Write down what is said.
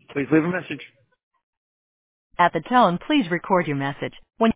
Please leave a message. At the tone, please record your message. When